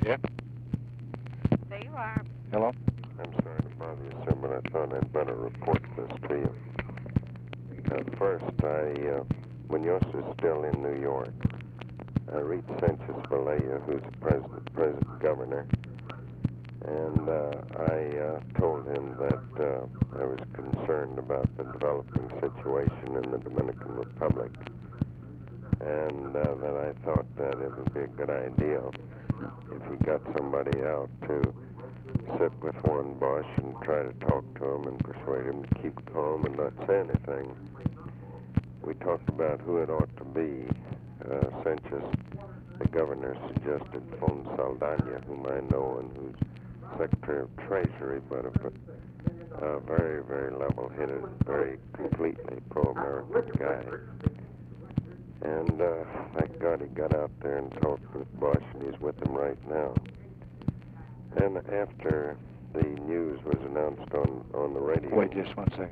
Yeah? There you are. Hello? I'm sorry to bother you, sir, but I thought I'd better report this to you. First, when Yoster's still in New York, I reached Sanchez Vallejo, who's the present governor, and I told him that I was concerned about the developing situation in the Dominican Republic, and that I thought that it would be a good idea if he got somebody out to sit with Juan Bosch and try to talk to him and persuade him to keep calm and not say anything. We talked about who it ought to be. Sanchez, the governor, suggested Fon Saldana, whom I know and who's Secretary of Treasury, but a very, very level-headed, very completely pro-American guy. And thank God he got out there and talked with Bosch, and he's with him right now. And after the news was announced on the radio... Wait just one second.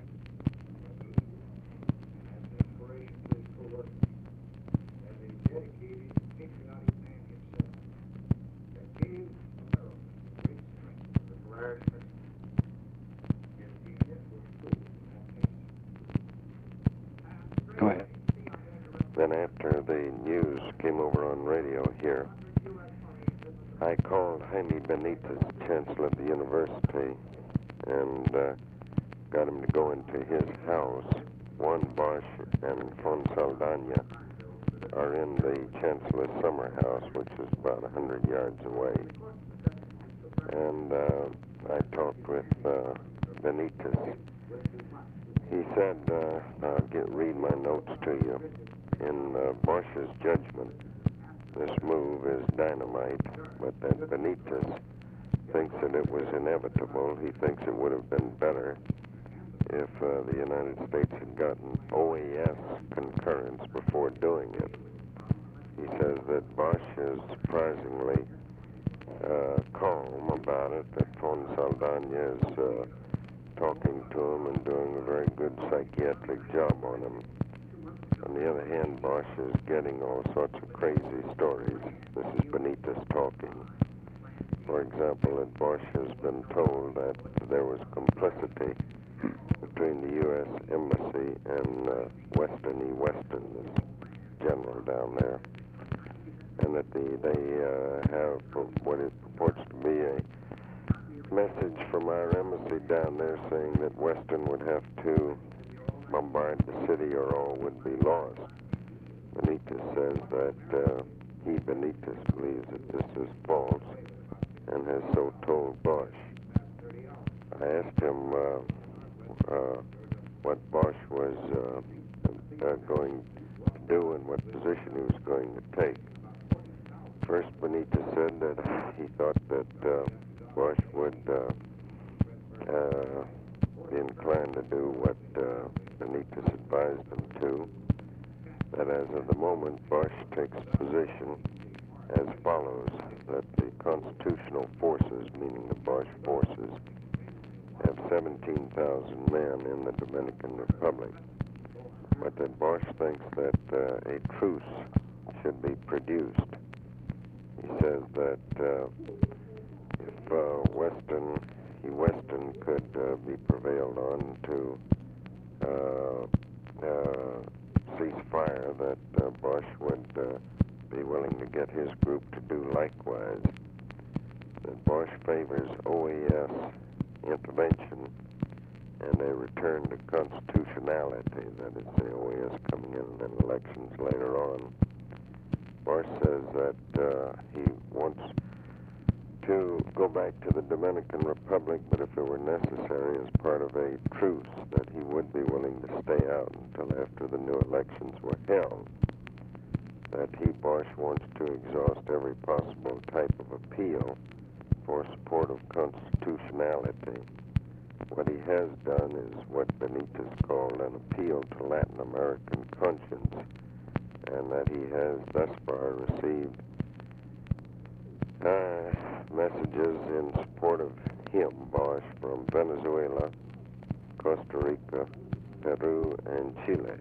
Go ahead. Then after the news came over on radio here, I called Jaime Benitez, Chancellor of the University, and got him to go into his house. Juan Bosch and Fon Saldana are in the Chancellor's summer house, which is about 100 yards away. And I talked with Benitez. He said, I'll read my notes to you. In Bosch's judgment, this move is dynamite, but that Benitez thinks that it was inevitable. He thinks it would have been better if the United States had gotten OAS concurrence before doing it. He says that Bosch is surprisingly calm about it, that Fon Saldana is talking to him and doing a very good psychiatric job on him. On the other hand, Bosch is getting all sorts of crazy stories. This is Benitez talking. For example, that Bosch has been told that there was complicity between the U.S. Embassy and Weston E. Weston, this general down there, and that they have what it purports to be a message from our embassy down there saying that Weston would have to bombard the city or all would be lost. Benitez says that Benitez believes that this is false and has so told Bosch. I asked him what Bosch was going to do and what position he was going to take. First, Benitez said that he thought that Bosch would be inclined to do what Benitez advised him to, that as of the moment, Bosch takes a position as follows, that the constitutional forces, meaning the Bosch forces, have 17,000 men in the Dominican Republic, but that Bosch thinks that a truce should be produced. He says that if Weston could be prevailed on to cease fire, that Bosch would be willing to get his group to do likewise. That Bosch favors OAS intervention and a return to constitutionality, that is, the OAS coming in and then elections later on. Bosch says that he wants to go back to the Dominican Republic, but if it were necessary as part of a truce, that he would be willing to stay out until after the new elections were held. That he, Bosch, wants to exhaust every possible type of appeal for support of constitutionality. What he has done is what Benitez called an appeal to Latin American conscience, and that he has thus far received messages in support of him, Bosch, from Venezuela, Costa Rica, Peru, and Chile.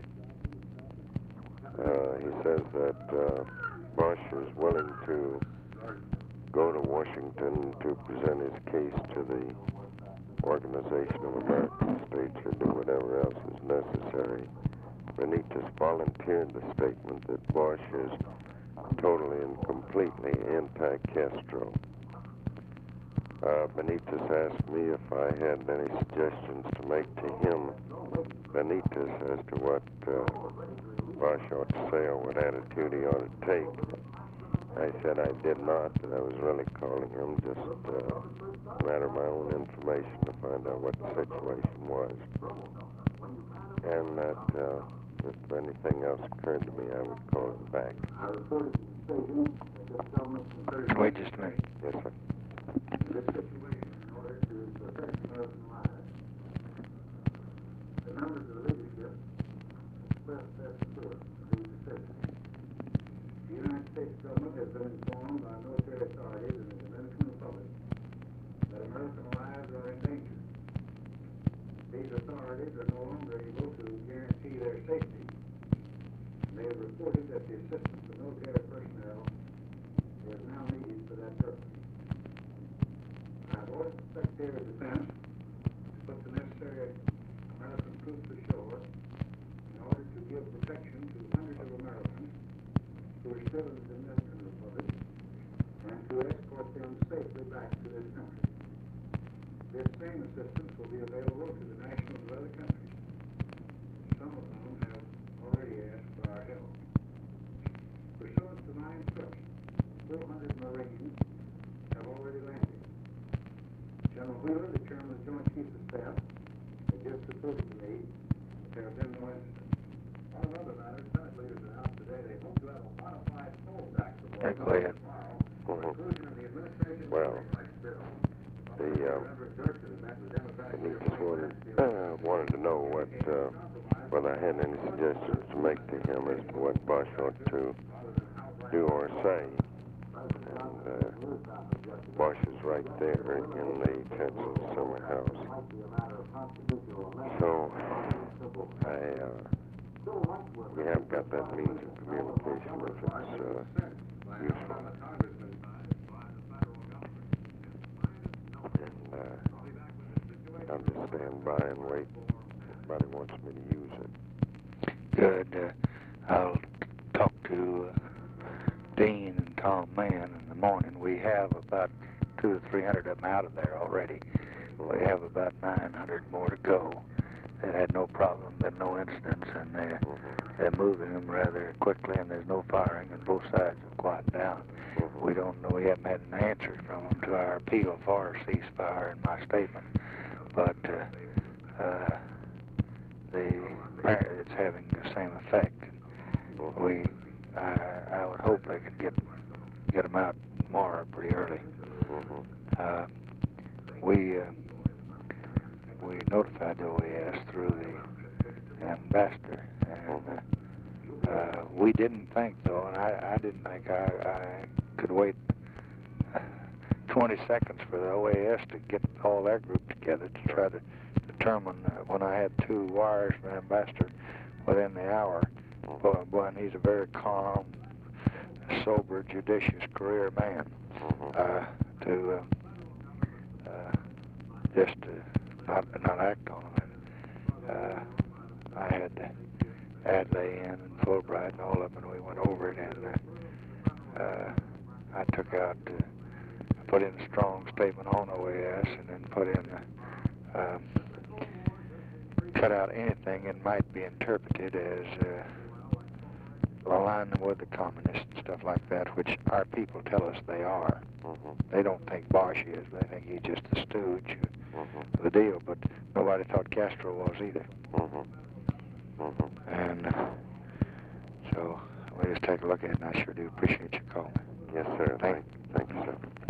He says that Bosch is willing to go to Washington to present his case to the Organization of American States or do whatever else is necessary. Benitez volunteered the statement that Bush is totally and completely anti-Castro. Benitez asked me if I had any suggestions to make to him, Benitez, as to what Bush ought to say or what attitude he ought to take. I said I did not, that I was really calling him just a matter of my own information to find out what the situation was. And that if anything else occurred to me, I would call him back. Wait just a minute. Yes, sir. This situation, in order to protect American lives, the members of the leadership expressed their support for these decisions. The United States government has been informed by military authorities in the Dominican Republic that American lives are in danger. These authorities are no longer able to guarantee their safety. They have reported that the assistance of military personnel is now needed for that purpose. I have ordered the Secretary of Defense to put the necessary American troops ashore in order to give protection to hundreds of Americans who are still in the Dominican Republic and to escort them safely back to this country. This same assistance will be available to the nationals of other countries, some of whom have already asked for our help. Pursuant to my instructions, 400 Marines have already landed. General Wheeler, the Chairman of the Joint Chiefs of Staff, has just reported to me that there have been no incidents. On another matter, Senate leaders announced today they hope to have a modified poll tax Yeah, go ahead. tomorrow for inclusion in the administration's Well, bill. Benitez wanted to know whether I had any suggestions to make to him as to what Bush ought to do or say. And Bush is right there in the Chancellor's summer house. So we have got that means of communication if it's useful. And I'll just stand by and wait if anybody wants me to use it. Good. I'll talk to Dean and Tom Mann in the morning. We have about 200 to 300 of them out of there already. We have about 900 more to go. They had no problem, been no incidents, and they're moving them rather quickly, and there's no firing, and both sides have quieted down. We don't know, we haven't had an answer from them to our appeal for a ceasefire in my statement, but it's having the same effect. I would hope they could get them out tomorrow pretty early. We notified the OAS through the ambassador, and we didn't think, though, and I didn't think I could wait 20 seconds for the OAS to get all their group together to try to determine when I had 2 wires from the ambassador within the hour. Boy, and he's a very calm, sober, judicious career man. Just to not act on it. I had Adlai in and Fulbright and all of them, and we went over it, and I took out, put in a strong statement on OAS, and then put in, cut out anything that might be interpreted as aligning with the communists and stuff like that, which our people tell us they are. They don't think Bosch is. They think he's just a stooge of the deal, but nobody thought Castro was either. And so we just take a look at it, and I sure do appreciate your call. Yes, sir. Thank you, sir.